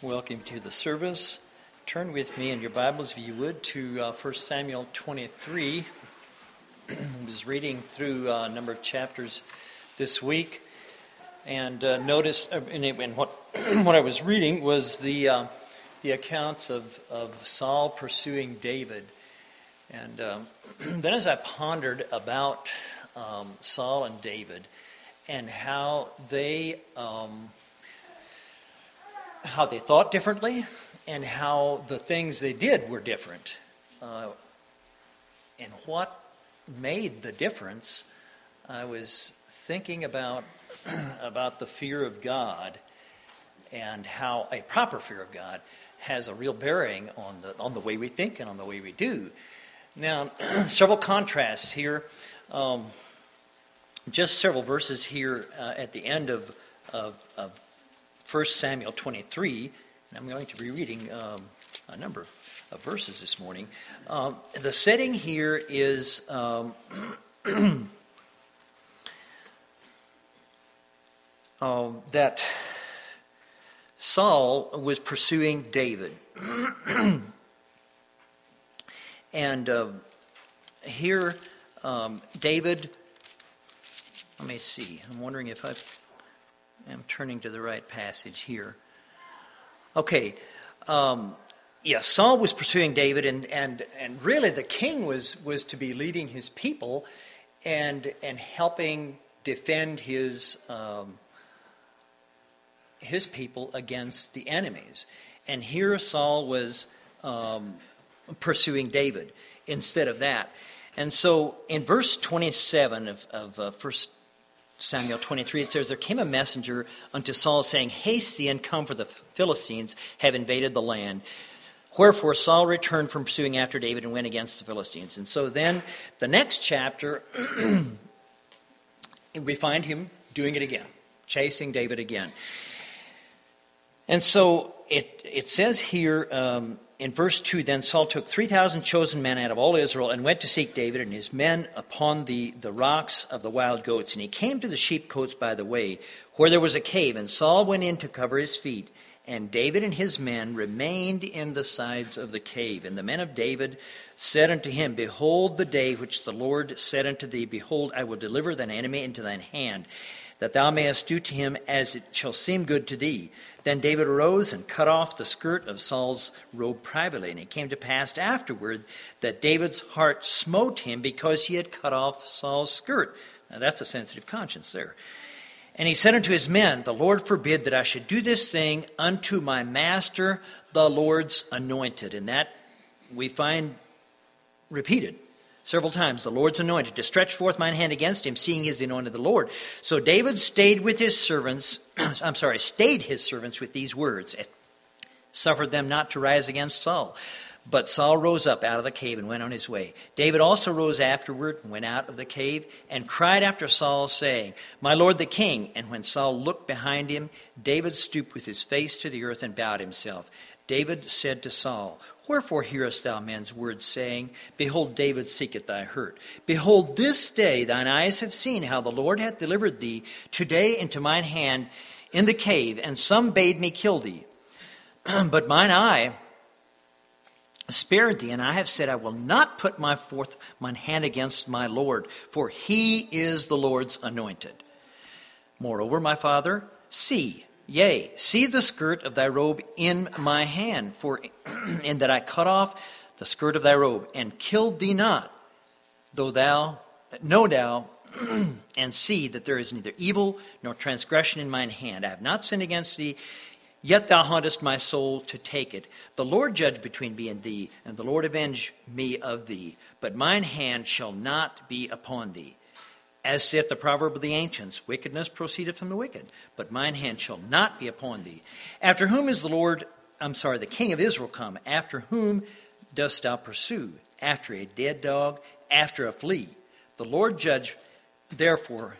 Welcome to the service. Turn with me in your Bibles, if you would, to 1 Samuel 23. I was reading through a number of chapters this week, and noticed, and what I was reading was the accounts of Saul pursuing David. And then as I pondered about Saul and David and how they thought differently and how the things they did were different, and what made the difference, I was thinking about the fear of God and how a proper fear of God has a real bearing on the way we think and on the way we do. Now, several contrasts here, just several verses here at the end of 1 Samuel 23, and I'm going to be reading a number of verses this morning. The setting here is that Saul was pursuing David. And here, David, let me see, I'm wondering if I'm turning to the right passage here. Okay, Saul was pursuing David, and really the king was to be leading his people and helping defend his people against the enemies. And here Saul was pursuing David instead of that. And so in verse 27 of 1 Samuel 23, it says, "There came a messenger unto Saul, saying, Haste thee and come, for the Philistines have invaded the land. Wherefore Saul returned from pursuing after David and went against the Philistines." And so then the next chapter, we find him doing it again, chasing David again. And so it says here in verse 2, "Then Saul took 3,000 chosen men out of all Israel and went to seek David and his men upon the rocks of the wild goats. And he came to the sheepcotes by the way, where there was a cave. And Saul went in to cover his feet. And David and his men remained in the sides of the cave. And the men of David said unto him, Behold the day which the Lord said unto thee, Behold, I will deliver thine enemy into thine hand, that thou mayest do to him as it shall seem good to thee. Then David arose and cut off the skirt of Saul's robe privately. And it came to pass afterward that David's heart smote him because he had cut off Saul's skirt." Now that's a sensitive conscience there. "And he said unto his men, The Lord forbid that I should do this thing unto my master, the Lord's anointed." And that we find repeated several times, "The Lord's anointed, to stretch forth mine hand against him, seeing he is the anointed of the Lord." So David stayed his servants with these words, suffered them not to rise against Saul. But Saul rose up out of the cave and went on his way. David also rose afterward and went out of the cave and cried after Saul, saying, My lord the king. And when Saul looked behind him, David stooped with his face to the earth and bowed himself. David said to Saul, Wherefore hearest thou men's words, saying, Behold, David seeketh thy hurt? Behold, this day thine eyes have seen how the Lord hath delivered thee today into mine hand in the cave, and some bade me kill thee. But mine eye spared thee, and I have said, I will not put forth mine hand against my Lord, for he is the Lord's anointed. Moreover, my father, see the skirt of thy robe in my hand, for in that I cut off the skirt of thy robe, and killed thee not, though thou know thou and see that there is neither evil nor transgression in mine hand. I have not sinned against thee, yet thou huntest my soul to take it. The Lord judge between me and thee, and the Lord avenge me of thee. But mine hand shall not be upon thee. As saith the proverb of the ancients, wickedness proceedeth from the wicked, but mine hand shall not be upon thee. After whom is the king of Israel come? After whom dost thou pursue? After a dead dog, after a flea. The Lord therefore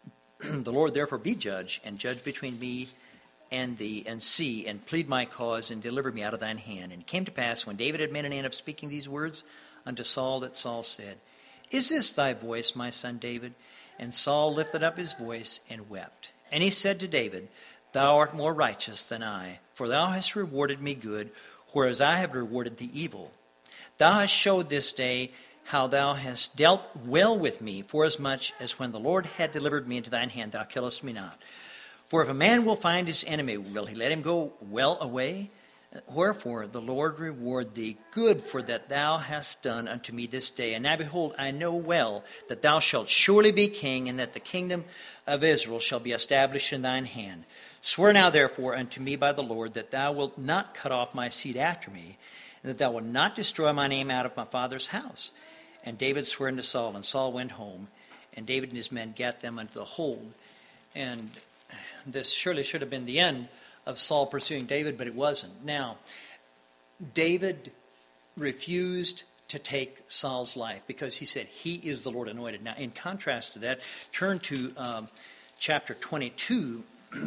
be judge, and judge between me and thee, and see, and plead my cause, and deliver me out of thine hand. And it came to pass, when David had made an end of speaking these words unto Saul, that Saul said, Is this thy voice, my son David? And Saul lifted up his voice and wept. And he said to David, thou art more righteous than I, for thou hast rewarded me good, whereas I have rewarded thee evil. Thou hast showed this day how thou hast dealt well with me, forasmuch as when the Lord had delivered me into thine hand, thou killest me not. For if a man will find his enemy, will he let him go well away? Wherefore the Lord reward thee good for that thou hast done unto me this day. And now behold, I know well that thou shalt surely be king, and that the kingdom of Israel shall be established in thine hand. Swear now therefore unto me by the Lord that thou wilt not cut off my seed after me, and that thou wilt not destroy my name out of my father's house. And David swore unto Saul, and Saul went home, and David and his men gat them unto the hold. And this surely should have been the end of Saul pursuing David, but it wasn't. Now, David refused to take Saul's life because he said, he is the Lord anointed. Now, in contrast to that, turn to chapter 22.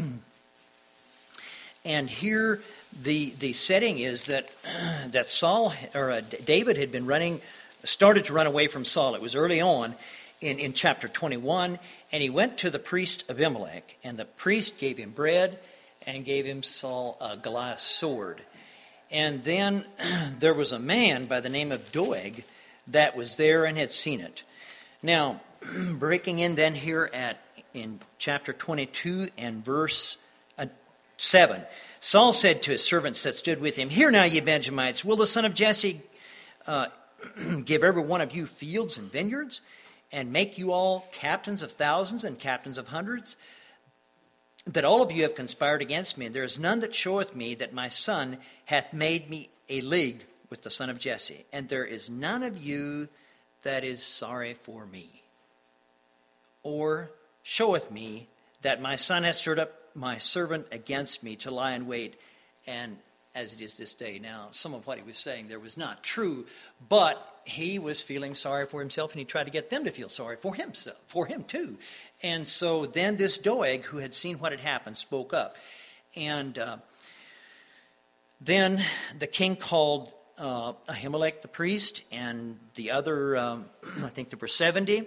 And here the setting is that David had been started to run away from Saul. It was early on in chapter 21, and he went to the priest Abimelech, and the priest gave him bread and gave him Saul Goliath's sword. And then there was a man by the name of Doeg that was there and had seen it. Now, breaking in then here in chapter 22 and verse 7, Saul said to his servants that stood with him, Hear now, ye Benjamites, will the son of Jesse give every one of you fields and vineyards, and make you all captains of thousands and captains of hundreds? That all of you have conspired against me, and there is none that showeth me that my son hath made me a league with the son of Jesse, and there is none of you that is sorry for me, or showeth me that my son hath stirred up my servant against me to lie in wait, and as it is this day. Now, some of what he was saying there was not true, but he was feeling sorry for himself, and he tried to get them to feel sorry for him too. And so then this Doeg, who had seen what had happened, spoke up. And then the king called Ahimelech the priest and the other, I think there were 70.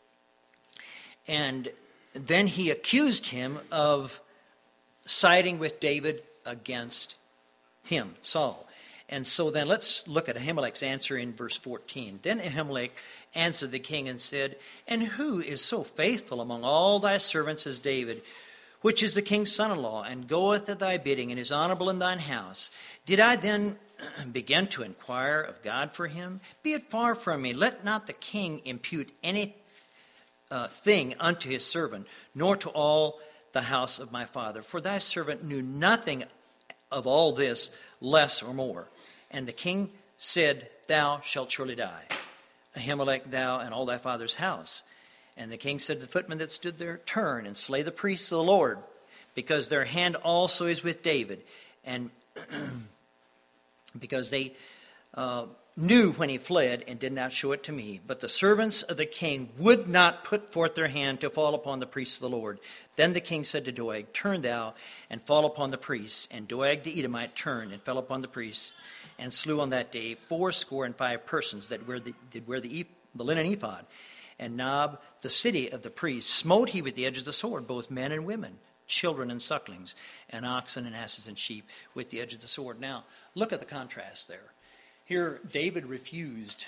And then he accused him of siding with David against him, Saul. And so then let's look at Ahimelech's answer in verse 14. Then Ahimelech answered the king and said, And who is so faithful among all thy servants as David, which is the king's son-in-law, and goeth at thy bidding, and is honorable in thine house? Did I then begin to inquire of God for him? Be it far from me. Let not the king impute any thing unto his servant, nor to all the house of my father. For thy servant knew nothing of all this, less or more. And the king said, Thou shalt surely die, Ahimelech, thou and all thy father's house. And the king said to the footmen that stood there, Turn and slay the priests of the Lord, because their hand also is with David. And because they knew when he fled and did not show it to me. But the servants of the king would not put forth their hand to fall upon the priests of the Lord. Then the king said to Doeg, Turn thou and fall upon the priests. And Doeg the Edomite turned and fell upon the priests, and slew on that day 75 persons that did wear the linen ephod. And Nob, the city of the priests, smote he with the edge of the sword, both men and women, children and sucklings, and oxen and asses and sheep, with the edge of the sword. Now, look at the contrast there. Here, David refused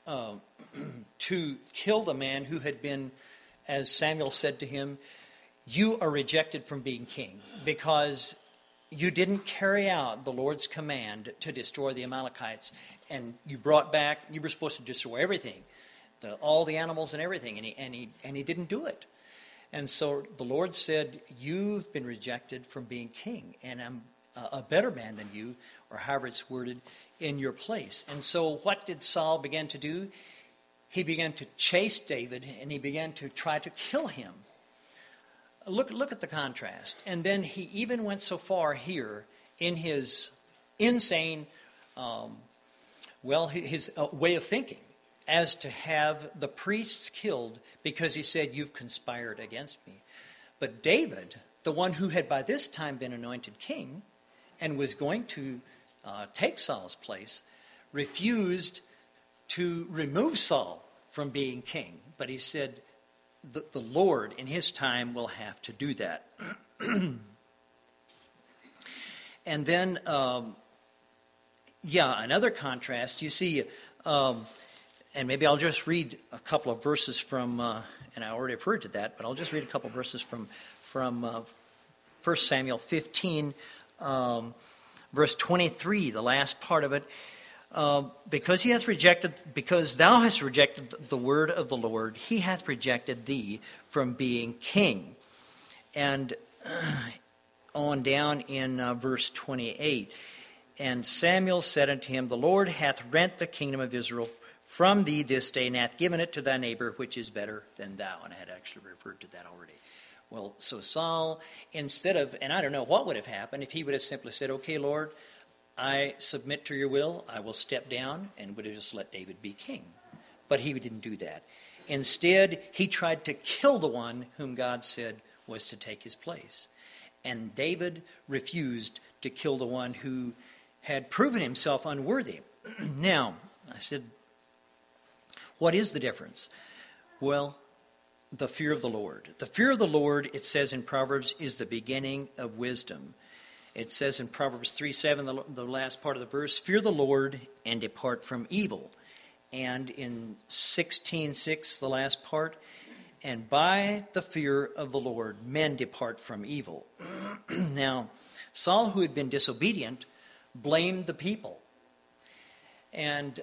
to kill the man who had been, as Samuel said to him, You are rejected from being king, because you didn't carry out the Lord's command to destroy the Amalekites, and you were supposed to destroy everything, all the animals and everything, and he didn't do it. And so the Lord said, You've been rejected from being king, and I'm a better man than you, or however it's worded, in your place. And so what did Saul begin to do? He began to chase David, and he began to try to kill him. Look at the contrast. And then he even went so far here in his insane, his way of thinking, as to have the priests killed because he said, You've conspired against me. But David, the one who had by this time been anointed king and was going to take Saul's place, refused to remove Saul from being king. But he said, the Lord in his time will have to do that. And then, another contrast, you see, and maybe I'll just read a couple of verses from, and I already referred to that, but I'll just read a couple of verses from 1 Samuel 15, verse 23, the last part of it. Because thou hast rejected the word of the Lord, he hath rejected thee from being king. And on down in verse 28, and Samuel said unto him, the Lord hath rent the kingdom of Israel from thee this day, and hath given it to thy neighbor, which is better than thou. And I had actually referred to that already. Well, so Saul, instead of, and I don't know what would have happened if he would have simply said, okay, Lord, I submit to your will, I will step down, and would have just let David be king. But he didn't do that. Instead, he tried to kill the one whom God said was to take his place. And David refused to kill the one who had proven himself unworthy. Now, I said, what is the difference? Well, the fear of the Lord. The fear of the Lord, it says in Proverbs, is the beginning of wisdom. It says in Proverbs 3:7, the last part of the verse, fear the Lord and depart from evil. And in 16:6, the last part, and by the fear of the Lord, men depart from evil. Now, Saul, who had been disobedient, blamed the people. And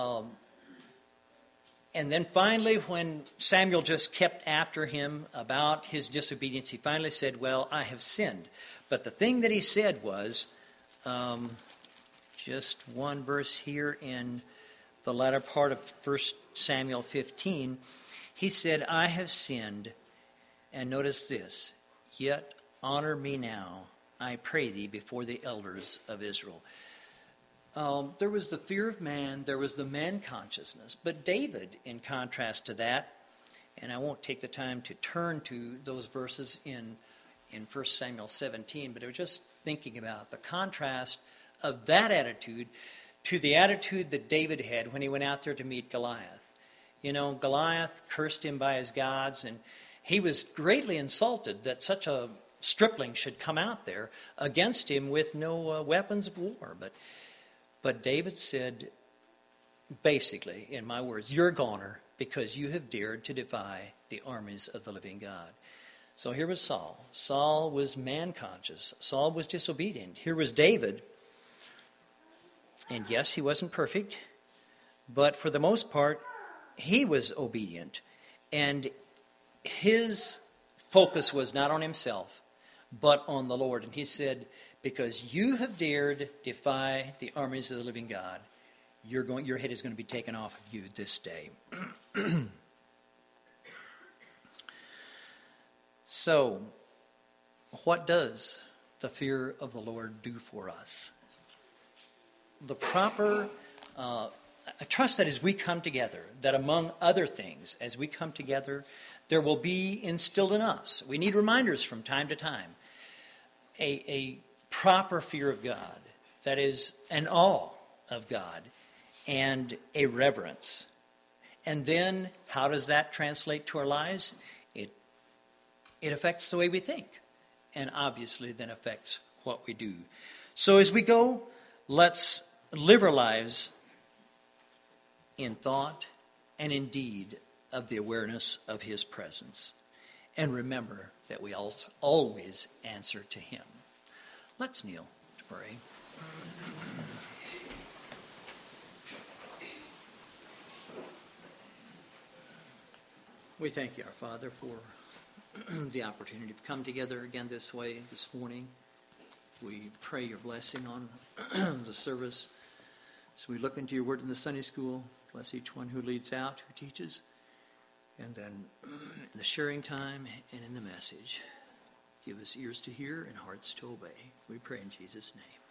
then finally, when Samuel just kept after him about his disobedience, he finally said, well, I have sinned. But the thing that he said was, just one verse here in the latter part of 1 Samuel 15, he said, I have sinned, and notice this, yet honor me now, I pray thee, before the elders of Israel. There was the fear of man, there was the man consciousness. But David, in contrast to that, and I won't take the time to turn to those verses in 1 Samuel 17, but I was just thinking about the contrast of that attitude to the attitude that David had when he went out there to meet Goliath. You know, Goliath cursed him by his gods, and he was greatly insulted that such a stripling should come out there against him with no weapons of war. But David said, basically, in my words, you're a goner because you have dared to defy the armies of the living God. So here was Saul. Saul was man-conscious. Saul was disobedient. Here was David. And yes, he wasn't perfect, but for the most part, he was obedient. And his focus was not on himself, but on the Lord. And he said, because you have dared defy the armies of the living God, your head is going to be taken off of you this day. So, what does the fear of the Lord do for us? The proper, I trust that as we come together, that among other things, as we come together, there will be instilled in us, we need reminders from time to time, a proper fear of God, that is an awe of God, and a reverence. And then, how does that translate to our lives? It affects the way we think, and obviously then affects what we do. So as we go, let's live our lives in thought and in deed of the awareness of his presence. And remember that we always answer to him. Let's kneel to pray. We thank you, our Father, for the opportunity to come together again this way this morning. We pray your blessing on the service. So we look into your word in the Sunday school. Bless each one who leads out, who teaches. And then in the sharing time and in the message, give us ears to hear and hearts to obey. We pray in Jesus' name.